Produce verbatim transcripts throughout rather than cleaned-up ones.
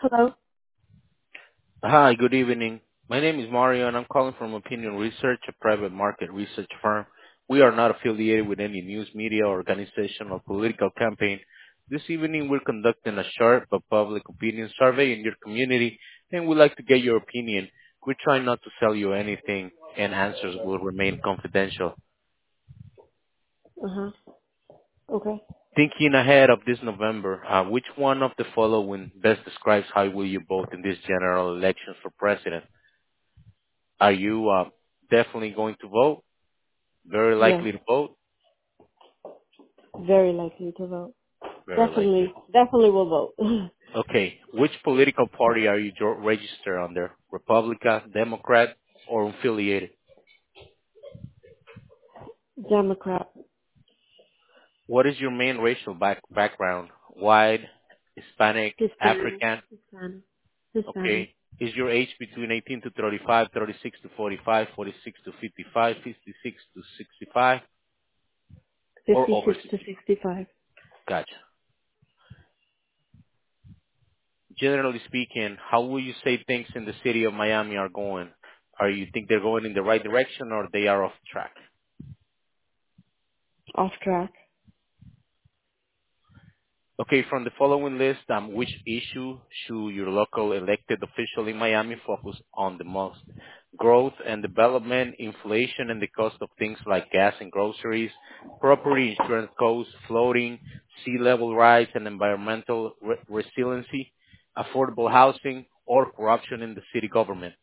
Hello. Hi, good evening. My name is Mario, and I'm calling from Opinion Research, a private market research firm. We are not affiliated with any news media, organization, or political campaign. This evening, we're conducting a short but public opinion survey in your community, and we'd like to get your opinion. We're trying not to sell you anything, and answers will remain confidential. Uh huh. Okay. Thinking ahead of this November, uh, which one of the following best describes how will you vote in this general election for president? Are you uh, definitely going to vote? Very Yes. likely to vote? Very likely to vote. Very likely. Definitely. Definitely will vote. Okay. Which political party are you jo- registered under? Republican, Democrat, or affiliated? Democrat. What is your main racial back- background? White, Hispanic, Hispanic. African? Hispanic. Hispanic. Okay. Is your age between eighteen to thirty-five, thirty-six to forty-five, forty-six to fifty-five, fifty-six to sixty-five, or over Fifty-six to sixty? sixty-five. Gotcha. Generally speaking, how will you say things in the city of Miami are going? Are you think they're going in the right direction or they are off track? Off track. Okay, from the following list, um, which issue should your local elected official in Miami focus on the most? Growth and development, inflation and the cost of things like gas and groceries, property insurance costs, floating, sea level rise and environmental re- resiliency, affordable housing, or corruption in the city government.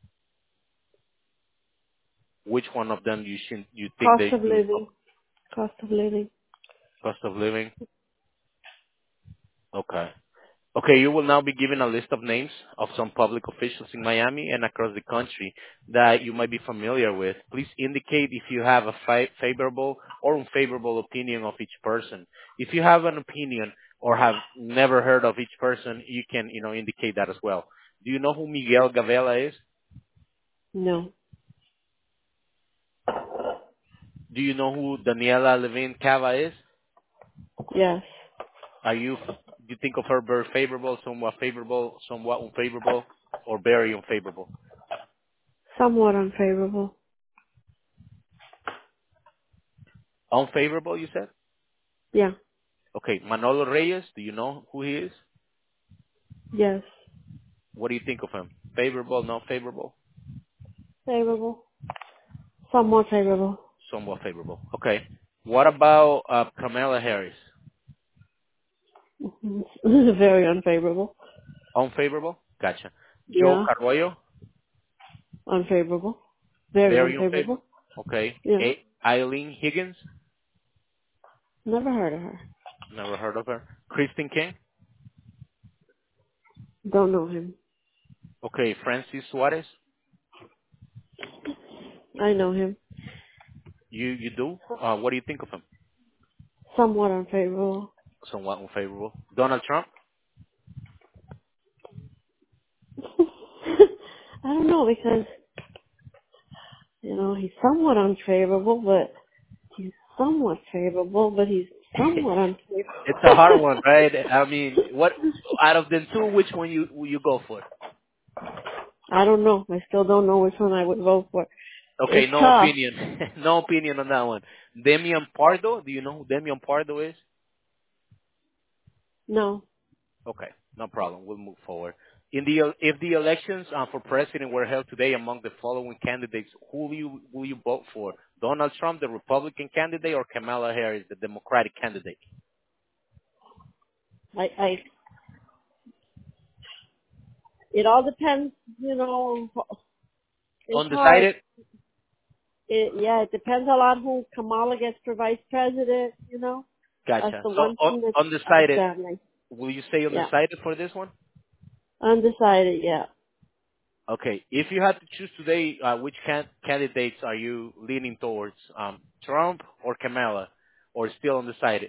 Which one of them you should you think Cost they of do living. Cost of living. cost of living? Okay. Okay, you will now be given a list of names of some public officials in Miami and across the country that you might be familiar with. Please indicate if you have a fa- favorable or unfavorable opinion of each person. If you have an opinion or have never heard of each person, you can, you know, indicate that as well. Do you know who Miguel Gavela is? No. Do you know who Daniela Levin Cava is? Yes. Are you, do you think of her very favorable, somewhat favorable, somewhat unfavorable, or very unfavorable? Somewhat unfavorable. Unfavorable, you said? Yeah. Okay, Manolo Reyes, do you know who he is? Yes. What do you think of him? Favorable, not favorable? Favorable. Somewhat favorable. Somewhat favorable. Okay. What about uh, Kamala Harris? Very unfavorable. Unfavorable? Gotcha. Joe Yeah. Carroyo? Unfavorable. Very Very unfavorable. unfavorable. Okay. Yeah. A- Eileen Higgins? Never heard of her. Never heard of her. Kristen King? Don't know him. Okay. Francis Suarez? I know him. You you do? Uh, what do you think of him? Somewhat unfavorable. Somewhat unfavorable. Donald Trump? I don't know because, you know, he's somewhat unfavorable, but he's somewhat favorable, but he's somewhat It's a hard unfavorable. one, right? I mean, what out of the two, which one you you go for? I don't know. I still don't know which one I would vote for. Okay, It's no tough. opinion. No opinion on that one. Demian Pardo, do you know who Demian Pardo is? No. Okay, no problem. We'll move forward. In the if the elections uh, for president were held today among the following candidates, who will you will you vote for? Donald Trump, the Republican candidate, or Kamala Harris, the Democratic candidate? I, I, it all depends, you know, it's hard. Undecided? It, yeah, it depends a lot who Kamala gets for vice president, you know. That's Gotcha. the So one un- thing that's undecided. outstanding. Will you say Yeah. undecided for this one? Undecided, yeah. Okay. If you had to choose today, uh, which can- candidates are you leaning towards? Um, Trump or Kamala, or still undecided?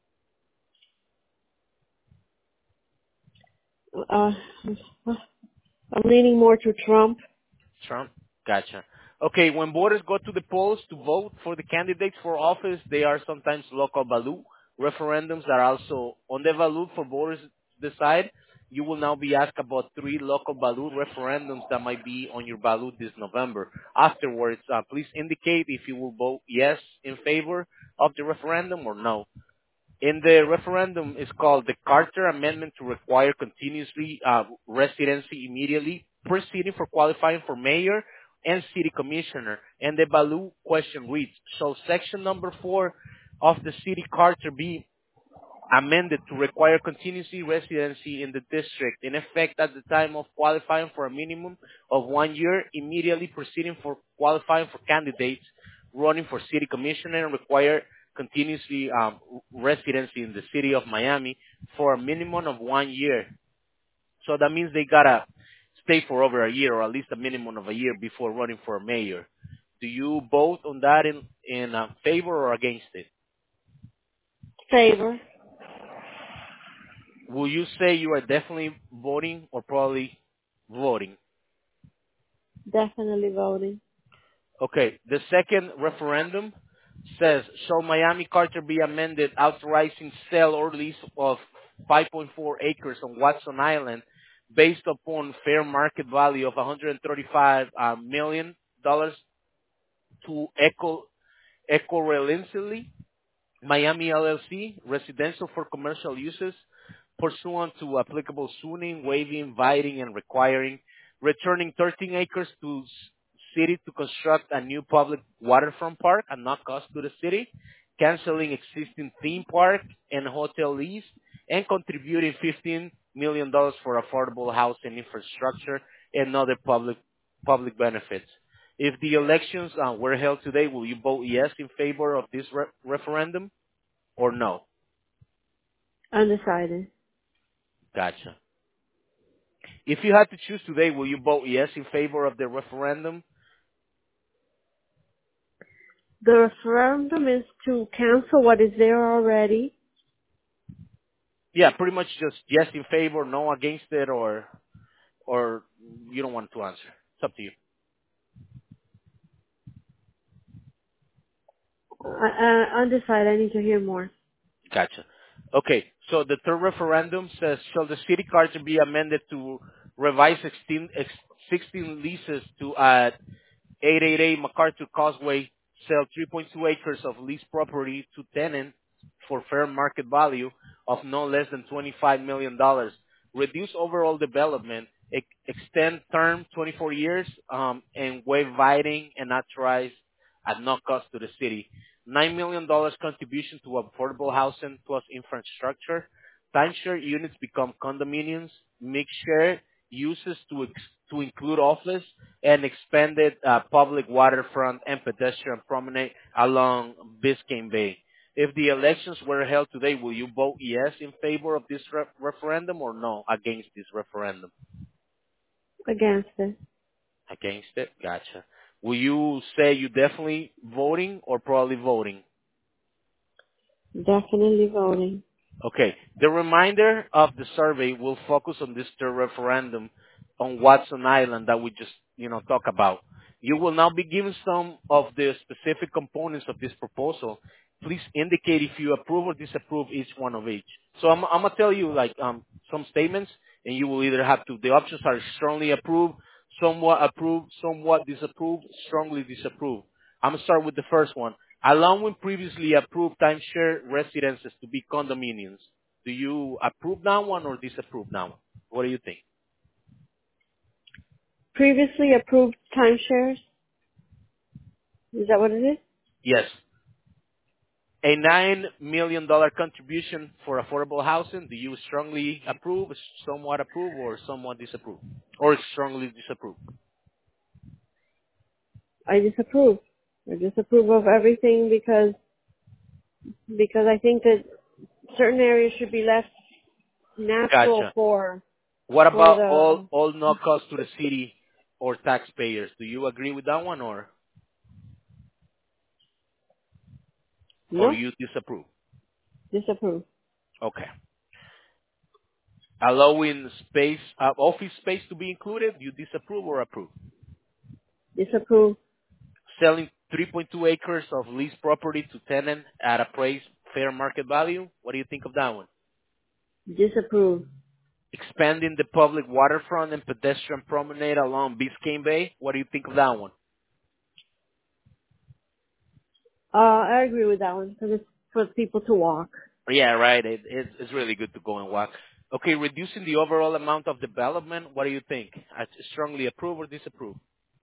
Uh, I'm leaning more to Trump. Trump? Gotcha. Okay, when voters go to the polls to vote for the candidates for office, they are sometimes local value referendums that are also on the value for voters to decide. you will now be asked about three local ballot referendums that might be on your ballot this November. Afterwards, uh, please indicate if you will vote yes in favor of the referendum or no. In the referendum is called the Carter Amendment to require continuously uh, residency immediately preceding for qualifying for mayor and city commissioner. And the ballot question reads, shall section number four of the city charter be amended to require continuously residency in the district in effect at the time of qualifying for a minimum of one year immediately preceding for qualifying for candidates running for city commissioner and require continuously um, residency in the city of Miami for a minimum of one year. So that means they gotta stay for over a year or at least a minimum of a year before running for a mayor. Do you vote on that in, in uh, favor or against it? Favor. Will you say you are definitely voting or probably voting? Definitely voting. Okay. The second referendum says, shall Miami Charter be amended authorizing sale or lease of five point four acres on Watson Island based upon fair market value of one hundred thirty-five uh, million dollars to Eco Eco Relentlessly Miami L L C, residential for commercial uses, pursuant to applicable zoning, waiving, inviting, and requiring, returning thirteen acres to s- city to construct a new public waterfront park at no cost to the city, canceling existing theme park and hotel lease, and contributing fifteen million dollars for affordable housing infrastructure and other public public benefits. If the elections uh, were held today, will you vote yes in favor of this re- referendum or no? Undecided. Gotcha. If you had to choose today, will you vote yes in favor of the referendum? The referendum is to cancel what is there already. Yeah, pretty much just yes in favor, no against it, or or you don't want to answer. It's up to you. Uh, uh, undecided. I need to hear more. Gotcha. Okay, so the third referendum says, shall the city charter be amended to revise sixteen, ex- sixteen leases to add eight eighty-eight MacArthur Causeway, sell three point two acres of leased property to tenants for fair market value of no less than twenty-five million dollars, reduce overall development, ex- extend term twenty-four years, um, and waive viting and authorize at no cost to the city. nine million dollars contribution to affordable housing plus infrastructure. Timeshare units become condominiums. Mixed share uses to ex- to include office and expanded uh, public waterfront and pedestrian promenade along Biscayne Bay. If the elections were held today, will you vote yes in favor of this re- referendum or no against this referendum? Against it. Against it? Gotcha. Will you say you definitely voting or probably voting? Definitely voting. Okay. The remainder of the survey will focus on this third referendum on Watson Island that we just, you know, talk about. You will now be given some of the specific components of this proposal. Please indicate if you approve or disapprove each one of each. So I'm, I'm gonna tell you like um, some statements, and you will either have to. The options are strongly approve, somewhat approve, somewhat disapprove, strongly disapprove. I'm gonna start with the first one. Allowing previously approved timeshare residences to be condominiums. Do you approve that one or disapprove that one? What do you think? Previously approved timeshares. Is that what it is? Yes. A nine million dollars contribution for affordable housing. Do you strongly approve, somewhat approve, or somewhat disapprove? Or strongly disapprove? I disapprove. I disapprove of everything because because I think that certain areas should be left natural Gotcha. for What for about all, the all no cost to the city or taxpayers? Do you agree with that one or, or no you disapprove? disapprove. Okay. Allowing space, uh, office space to be included, you disapprove or approve? Disapprove. Selling three point two acres of leased property to tenant at appraised fair market value, what do you think of that one? Disapprove. expanding the public waterfront and pedestrian promenade along Biscayne Bay. What do you think of that one? Uh, I agree with that one because it's for people to walk. Yeah, right. It, it's, it's really good to go and walk. Okay, reducing the overall amount of development. What do you think? I strongly approve or disapprove?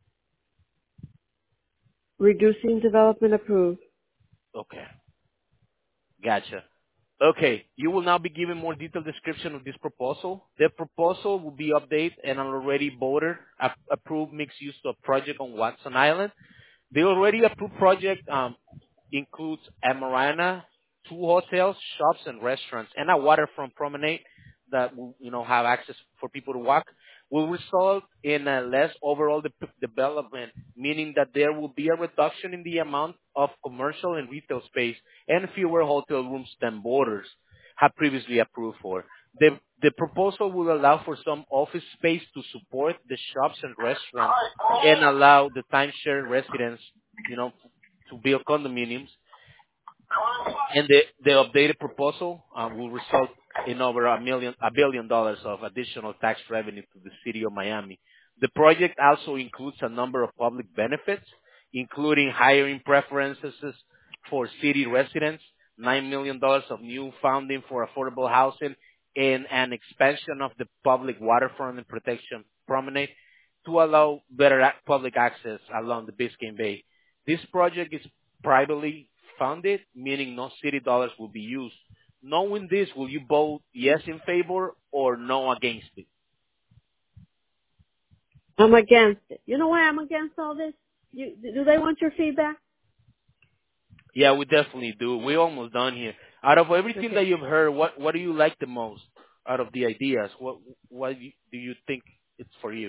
Reducing development approved. Okay, gotcha. Okay, you will now be given more detailed description of this proposal. The proposal will be updated and an already voted, ap- approved mixed use of project on Watson Island. The already approved project um, includes a marina, two hotels, shops, and restaurants, and a waterfront promenade that will, you know, have access for people to walk. Will result in a less overall de- development, meaning that there will be a reduction in the amount of commercial and retail space and fewer hotel rooms than borders have previously approved for. The, the proposal will allow for some office space to support the shops and restaurants and allow the timeshare residents, you know, to build condominiums. And the, the updated proposal uh, will result in over a million, a billion dollars of additional tax revenue to the city of Miami. The project also includes a number of public benefits, including hiring preferences for city residents, nine million dollars of new funding for affordable housing, and an expansion of the public waterfront and protection promenade to allow better ac- public access along the Biscayne Bay. This project is privately funded, meaning no city dollars will be used. Knowing this, will you vote yes in favor or no against it? I'm against it. You know why I'm against all this? You, do they want your feedback? Yeah, we definitely do. We're almost done here. Out of everything Okay. that you've heard, what what do you like the most out of the ideas? What what do you do you think it's for you?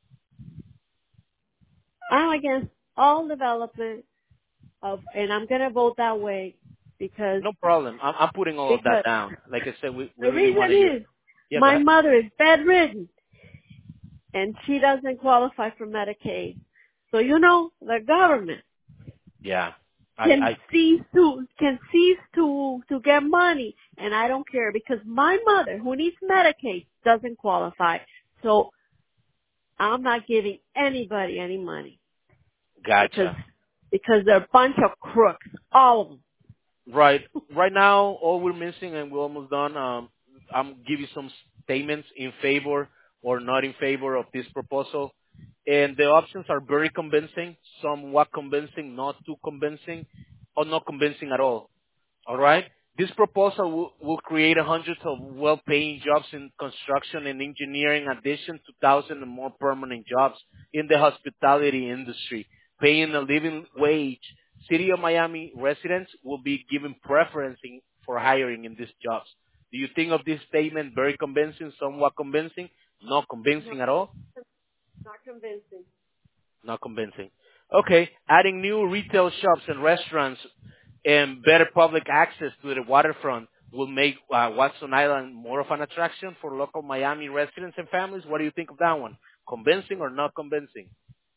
I'm against all development of, and I'm going to vote that way because, No problem. I'm, I'm putting all of that because down. Like I said, we, we the really want to reason hear. is Yeah, go my ahead. mother is bedridden and she doesn't qualify for Medicaid. So, you know, the government Yeah, I, can I cease to, can cease to, to get money. And I don't care because my mother who needs Medicaid doesn't qualify. So I'm not giving anybody any money because, gotcha. because they're a bunch of crooks. All of them. Right. Right now, all we're missing, and we're almost done. Um, I'm give you some statements in favor or not in favor of this proposal, and the options are very convincing, somewhat convincing, not too convincing, or not convincing at all. All right. This proposal will, will create hundreds of well-paying jobs in construction and engineering, in addition to thousands and more permanent jobs in the hospitality industry, paying a living wage. City of Miami residents will be given preference in- for hiring in these jobs. Do you think of this statement very convincing, somewhat convincing, not convincing Not, at all? not convincing. Not convincing. Okay, adding new retail shops and restaurants and better public access to the waterfront will make uh, Watson Island more of an attraction for local Miami residents and families. What do you think of that one? Convincing or not convincing?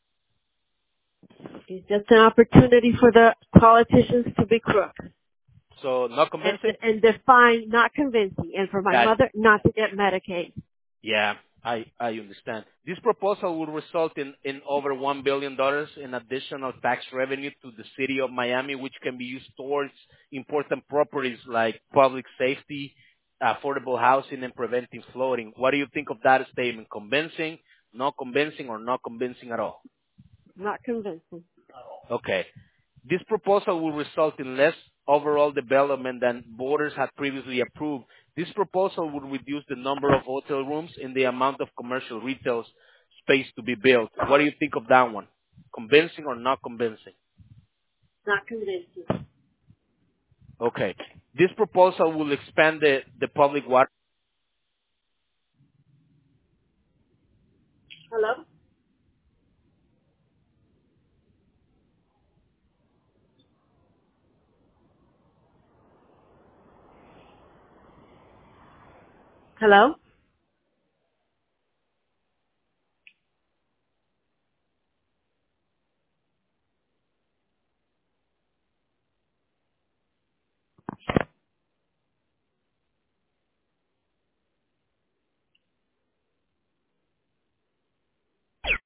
It's just an opportunity for the politicians to be crooks So not and, convincing? and define not convincing, and for my That mother not to get Medicaid. yeah, I I understand. This proposal would result in in over one billion dollars in additional tax revenue to the city of Miami, which can be used towards important properties like public safety, affordable housing, and preventing flooding. What do you think of that statement? Convincing, not convincing, or not convincing at all? Not convincing. Okay. This proposal will result in less overall development than voters had previously approved. This proposal would reduce the number of hotel rooms and the amount of commercial retail space to be built. What do you think of that one? Convincing or not convincing? Not convincing. Okay. This proposal will expand the, the public water. Hello? Hello?